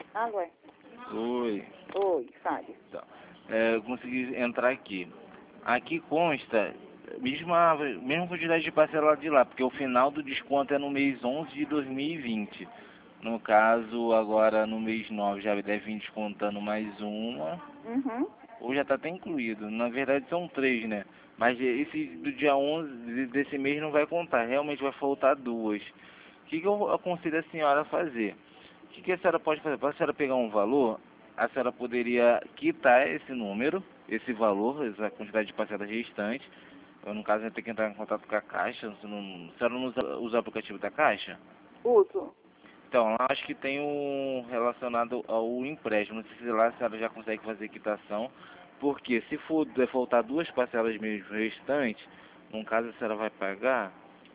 Alô? Oi. Oi, fale. Então, eu consegui entrar aqui. Aqui consta mesma quantidade de parcela de lá, porque o final do desconto é no mês 11 de 2020. No caso, agora no mês 9 já deve vir descontando mais uma, Uhum. ou já está até incluído. Na verdade são três, né? Mas esse do dia 11 desse mês não vai contar, realmente vai faltar duas. O que eu aconselho a senhora a fazer? O que a senhora pode fazer? Para a senhora pegar um valor, a senhora poderia quitar esse número, esse valor, essa quantidade de parcelas restantes. Eu, no caso, vai ter que entrar em contato com a Caixa. Se não, a senhora não usa o aplicativo da Caixa? Uso. Então, lá acho que tem um relacionado ao empréstimo. Não sei se lá a senhora já consegue fazer quitação. Porque se for faltar duas parcelas mesmo restantes, no caso a senhora vai pagar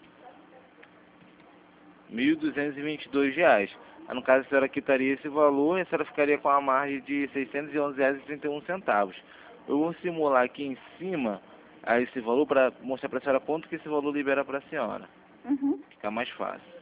R$ 1.222. No caso, a senhora quitaria esse valor e a senhora ficaria com a margem de R$ 611,31. Eu vou simular aqui em cima esse valor para mostrar para a senhora quanto que esse valor libera para a senhora. Uhum. Fica mais fácil.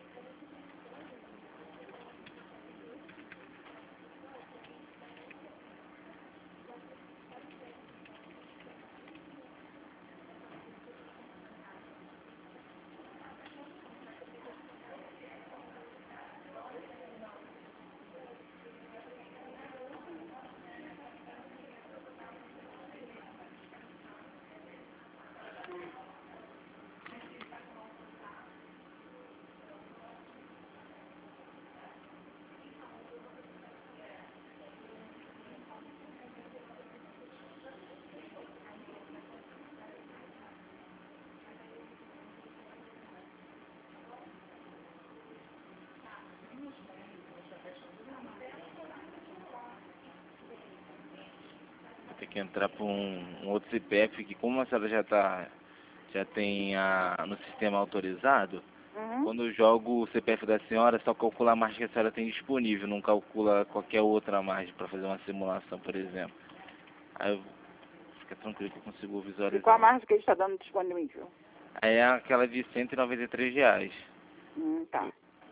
Vou ter que entrar para um outro CPF que, como a senhora já tem no sistema autorizado, Uhum. quando eu jogo o CPF da senhora, só calcula a margem que a senhora tem disponível, não calcula qualquer outra margem para fazer uma simulação, por exemplo. Aí fica tranquilo que eu consigo E qual a visualizar. margem que ele está dando disponível? Aí é aquela de R$ 193. Tá.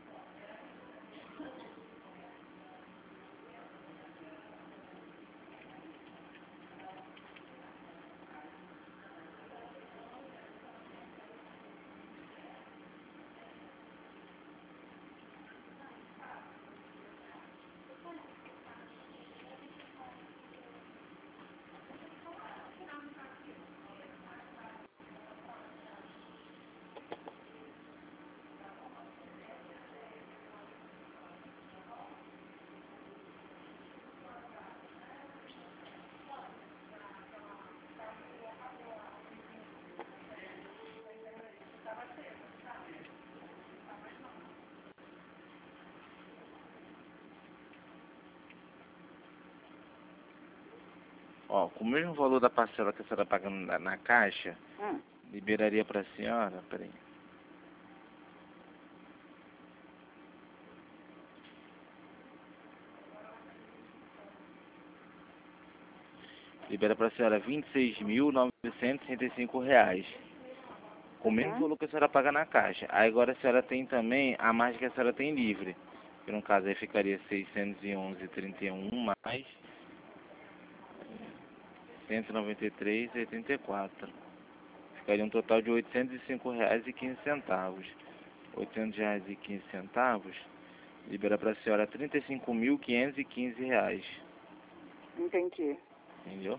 Ó, com o mesmo valor da parcela que a senhora paga na caixa, liberaria para a senhora, peraí. Libera para a senhora R$ 26.965. Com o mesmo valor que a senhora paga na caixa. Aí agora a senhora tem também a margem que a senhora tem livre. Que no caso aí ficaria 611,31 mais 193,84. Ficaria um total de R$ 805,15. R$ 800,15 libera para a senhora R$ 35.515. Entendi. Entendeu?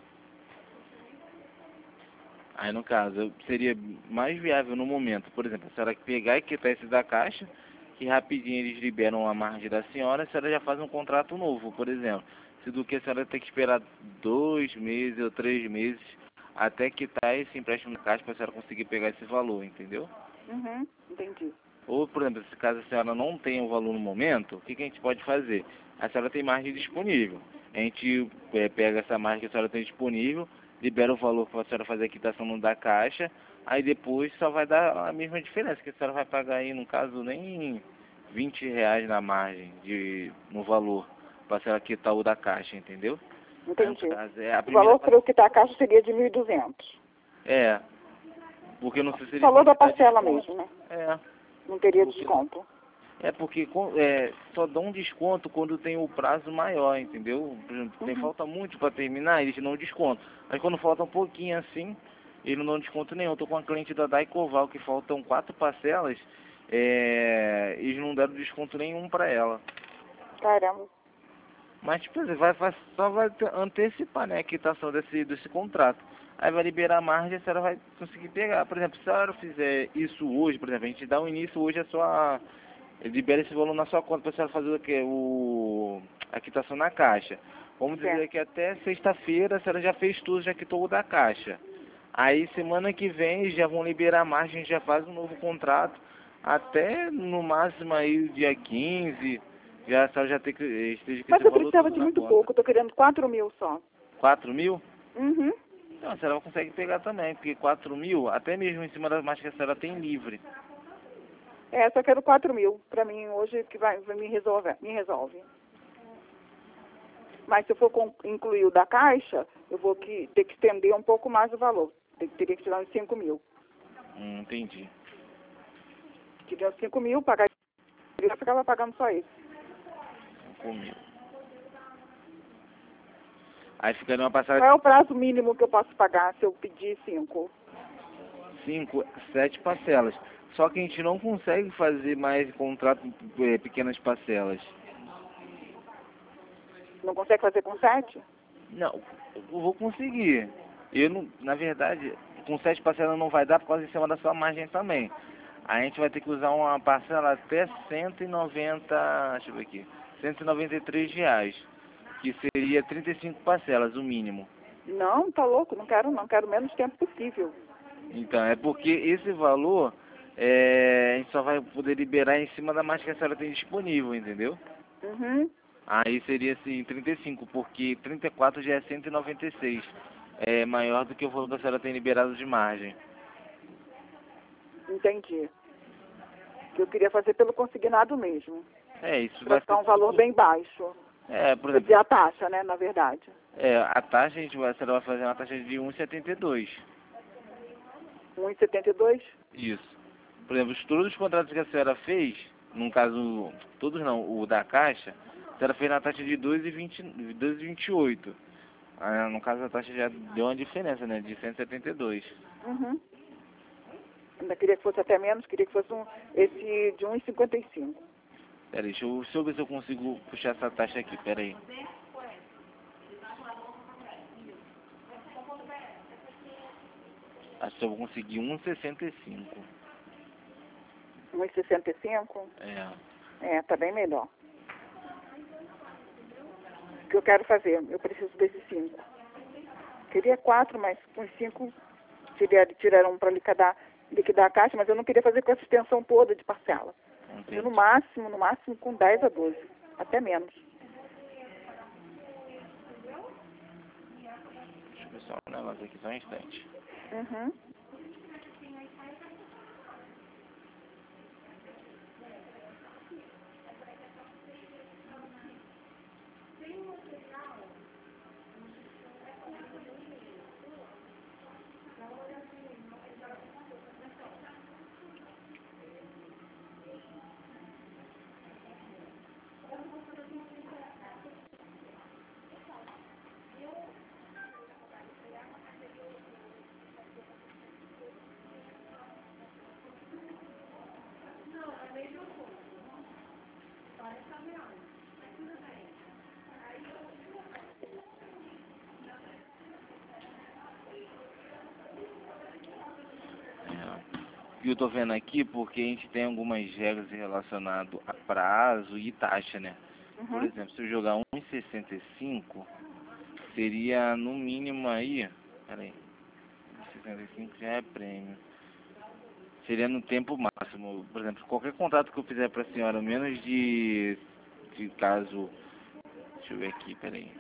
Aí no caso, seria mais viável no momento, por exemplo, a senhora pegar e quitar esse da caixa, que rapidinho eles liberam a margem da senhora, a senhora já faz um contrato novo, por exemplo. Se do que a senhora tem que esperar 2 meses ou 3 meses até quitar esse empréstimo na caixa para a senhora conseguir pegar esse valor, entendeu? Uhum. Entendi. Ou, por exemplo, se caso a senhora não tenha o valor no momento, o que a gente pode fazer? A senhora tem margem disponível. A gente pega essa margem que a senhora tem disponível, libera o valor para a senhora fazer a quitação no da caixa, aí depois só vai dar a mesma diferença, que a senhora vai pagar aí, no caso, nem R$ 20 na margem, no valor, para a senhora quitar o da caixa, entendeu? Aí, no Entendi. caso, é a O primeira valor para eu quitar a caixa seria de 1.200. É, porque não sei se O eles valor vão da te dar parcela desconto. mesmo, né? É, Não teria porque desconto. É porque só dão um desconto quando tem o prazo maior, entendeu? Por exemplo, tem falta muito para terminar, eles não descontam. Mas quando falta um pouquinho assim, eles não dão desconto nenhum. Eu tô com uma cliente da Daicoval que faltam 4 parcelas, eles não deram desconto nenhum para ela. Caramba. Mas, tipo, só vai antecipar, né, a quitação desse contrato. Aí vai liberar a margem e a senhora vai conseguir pegar. Por exemplo, se a senhora fizer isso hoje, por exemplo, a gente dá o início hoje, libera esse valor na sua conta para a senhora fazer o quê? A quitação na caixa. Vamos dizer Certo. que até sexta-feira a senhora já fez tudo, já quitou o da caixa. Aí semana que vem já vão liberar a margem, já faz um novo contrato. Até no máximo aí o dia 15, já a senhora já esteja com Mas esse eu valor precisava todo de na muito conta. pouco, eu tô querendo 4.000 só. 4.000? Uhum. Então a senhora consegue pegar também, porque 4.000, até mesmo em cima das margens que a senhora tem livre. É, só quero 4.000 pra mim hoje que vai me resolve. Mas se eu for incluir o da caixa, eu vou ter que estender um pouco mais o valor. Teria que tirar uns 5.000. Entendi. Tirar uns 5.000, pagar eu ficava pagando só isso. 5.000. Aí ficaria uma Qual passagem é o prazo mínimo que eu posso pagar se eu pedir 5? 5, 7 parcelas. Só que a gente não consegue fazer mais contrato pequenas parcelas. Não consegue fazer com 7? Não, eu vou conseguir. Eu não, na verdade, com 7 parcelas não vai dar por causa em cima da sua margem também. A gente vai ter que usar uma parcela até 190, deixa eu ver aqui, R$ 193, que seria 35 parcelas, o mínimo. Não, tá louco, não quero menos tempo possível. Então, é porque esse valor a gente só vai poder liberar em cima da margem que a senhora tem disponível, entendeu? Uhum, Aí seria assim 35, porque 34 já é 196. É maior do que o valor que a senhora tem liberado de margem. entendi. Que eu queria fazer pelo consignado mesmo. Isso Pra vai ficar ser um valor tudo. bem baixo. Por Quer dizer, exemplo, a taxa, né, na verdade. a taxa a senhora vai fazer uma taxa de 1,72. 1,72? Isso. Por exemplo, todos os contratos que a senhora fez, no caso, todos não, o da Caixa, a senhora fez na taxa de 2,20, 2,28. No caso, a taxa já deu uma diferença, né, de 172. Uhum. Ainda queria que fosse até menos, queria que fosse esse de 1,55. Pera aí, deixa eu ver se eu consigo puxar essa taxa aqui, pera aí. Acho que eu vou conseguir 1,65. 1,65? É. É, tá bem melhor. O que eu quero fazer? Eu preciso desses 5. Queria 4, mas com 5 tiraram para liquidar a caixa, mas eu não queria fazer com essa extensão toda de parcela. Entendi. Eu, no máximo com 10 a 12, até menos. Deixa eu ver só um negócio aqui, só um instante. Uhum. E eu tô vendo aqui porque a gente tem algumas regras relacionadas a prazo e taxa, né? Por Uhum. exemplo, se eu jogar 1,65, seria no mínimo aí, peraí, 1,65 já é prêmio. Seria no tempo máximo. Por exemplo, qualquer contrato que eu fizer pra senhora, menos de caso, deixa eu ver aqui, peraí.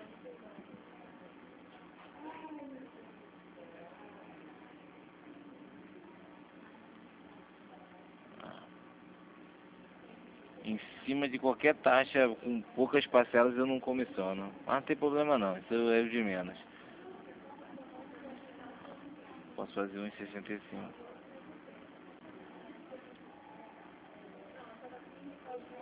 Em cima de qualquer taxa, com poucas parcelas, eu não comissiono. Mas não tem problema não, isso é o de menos. Posso fazer 1,65.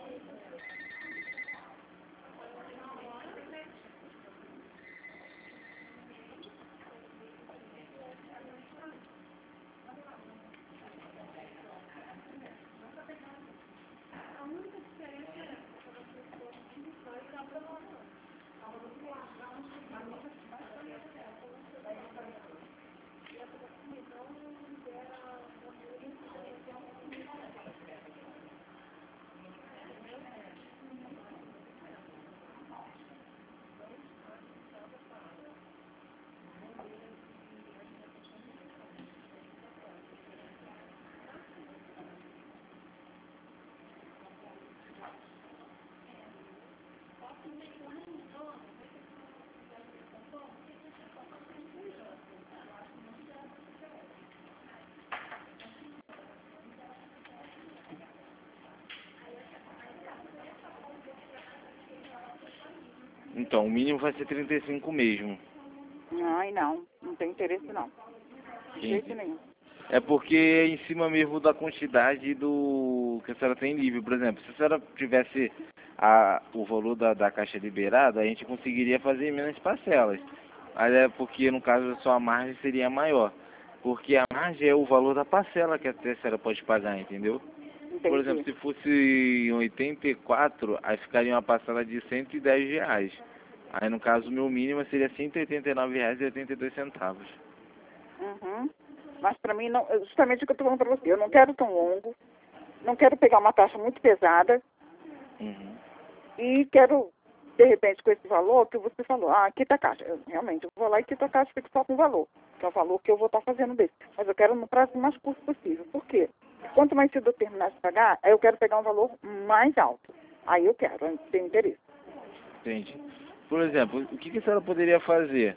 Então, o mínimo vai ser 35 mesmo. Ai, não tem interesse não. De jeito Entendi. nenhum. É porque é em cima mesmo da quantidade do que a senhora tem livre. Por exemplo, se a senhora tivesse o valor da caixa liberada, a gente conseguiria fazer menos parcelas. Mas é porque, no caso, a sua margem seria maior. Porque a margem é o valor da parcela que a senhora pode pagar, entendeu? Por exemplo, Entendi. se fosse em 84, aí ficaria uma parcela de R$ 110. Aí, no caso, o meu mínimo seria R$ 189,82. Uhum. Mas para mim, não, justamente o que eu estou falando para você, eu não quero tão longo, não quero pegar uma taxa muito pesada Uhum. e quero, de repente, com esse valor que você falou, quita a caixa. Realmente, eu vou lá e quito a caixa, fico só com o valor, que é o valor que eu vou estar fazendo desse. Mas eu quero no prazo mais curto possível. Por quê? Quanto mais cedo eu terminar de pagar, aí eu quero pegar um valor mais alto. Aí eu quero, aí tem interesse. Entende? Por exemplo, o que a senhora poderia fazer?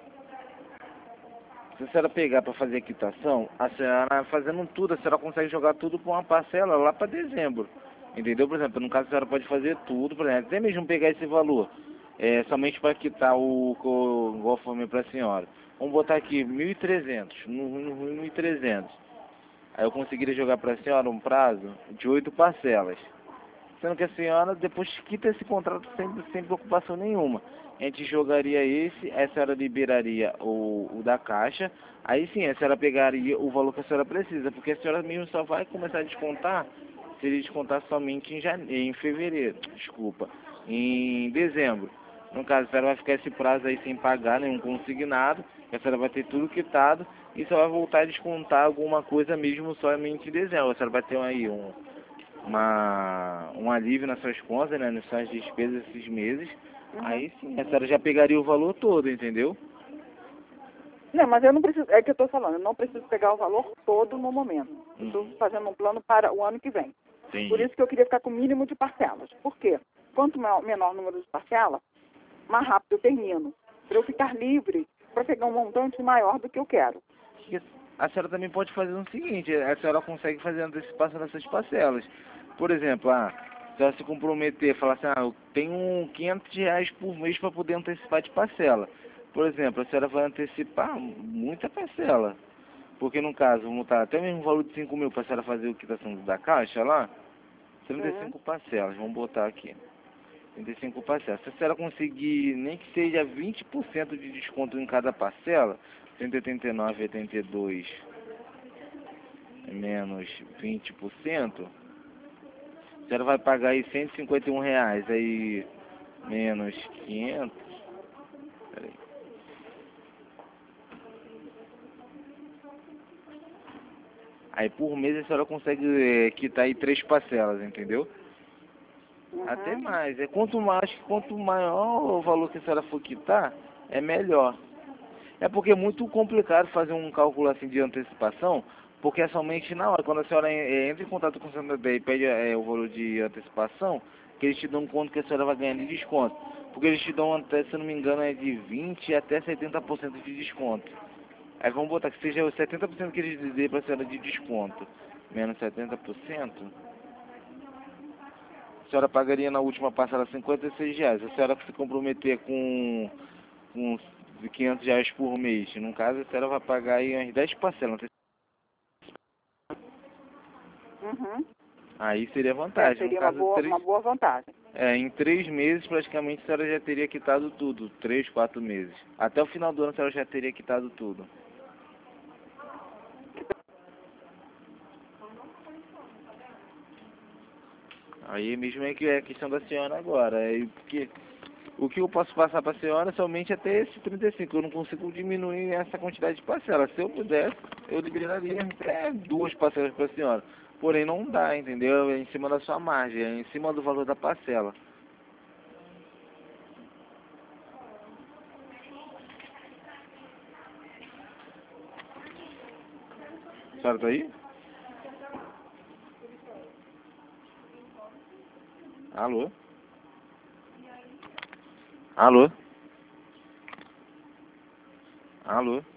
Se a senhora pegar para fazer a quitação, a senhora fazendo tudo, a senhora consegue jogar tudo com uma parcela lá para dezembro. Entendeu? Por exemplo, no caso a senhora pode fazer tudo, por exemplo, até mesmo pegar esse valor, somente para quitar igual eu falei para a senhora. Vamos botar aqui 1.300, no 1.300. Aí eu conseguiria jogar para a senhora um prazo de 8 parcelas. Sendo que a senhora depois quita esse contrato sem preocupação nenhuma. A gente jogaria esse, a senhora liberaria o da caixa, aí sim a senhora pegaria o valor que a senhora precisa, porque a senhora mesmo só vai começar a descontar se ele descontar somente em fevereiro, desculpa, em dezembro. No caso, a senhora vai ficar esse prazo aí sem pagar nenhum consignado, a senhora vai ter tudo quitado e só vai voltar a descontar alguma coisa mesmo somente em dezembro. A senhora vai ter aí um alívio nas suas contas, né, nas suas despesas esses meses, Uhum. aí sim, a senhora já pegaria o valor todo, entendeu? Não, mas eu não preciso, é que eu estou falando, eu não preciso pegar o valor todo no momento. Eu estou Uhum. fazendo um plano para o ano que vem. Por Entendi. isso que eu queria ficar com o mínimo de parcelas. Por quê? Quanto menor o número de parcelas, mais rápido eu termino. Para eu ficar livre, para pegar um montante maior do que eu quero. E a senhora também pode fazer o seguinte, a senhora consegue fazer antecipação dessas parcelas. Por exemplo, a senhora se comprometer, falar assim, eu tenho R$ 500 por mês para poder antecipar de parcela. Por exemplo, a senhora vai antecipar muita parcela. Porque no caso, vamos botar até mesmo o valor de 5.000 para a senhora fazer o quitação da caixa lá, Uhum. 35 parcelas, vamos botar aqui. 35 parcelas. Se a senhora conseguir nem que seja 20% de desconto em cada parcela, 189,82 menos 20%, a senhora vai pagar aí R$ 151, aí menos 500, peraí. Aí por mês a senhora consegue quitar aí 3 parcelas, entendeu? Até Uhum. mais. Quanto maior o valor que a senhora for quitar, é melhor. É porque é muito complicado fazer um cálculo assim de antecipação, porque é somente na hora, quando a senhora entra em contato com o Santander e pede o valor de antecipação, que eles te dão quanto que a senhora vai ganhar de desconto. Porque eles te dão até, se eu não me engano, é de 20% até 70% de desconto. Aí vamos botar que seja os 70% que eles dêem para a senhora de desconto, menos 70%. A senhora pagaria na última parcela R$ 56. A senhora que se comprometer com R$ 500 por mês, no caso a senhora vai pagar aí umas 10 parcelas. Uhum. Aí seria vantagem. No Seria caso, uma boa vantagem. em 3 meses praticamente a senhora já teria quitado tudo. 3, 4 meses. Até o final do ano a senhora já teria quitado tudo. Aí mesmo é que é a questão da senhora agora. Porque O que eu posso passar para a senhora é somente até esse 35. Eu não consigo diminuir essa quantidade de parcelas. Se eu pudesse, eu liberaria até 2 parcelas para a senhora. Porém, não dá, entendeu? É em cima da sua margem, é em cima do valor da parcela. A senhora tá aí? Alô? Alô? Alô?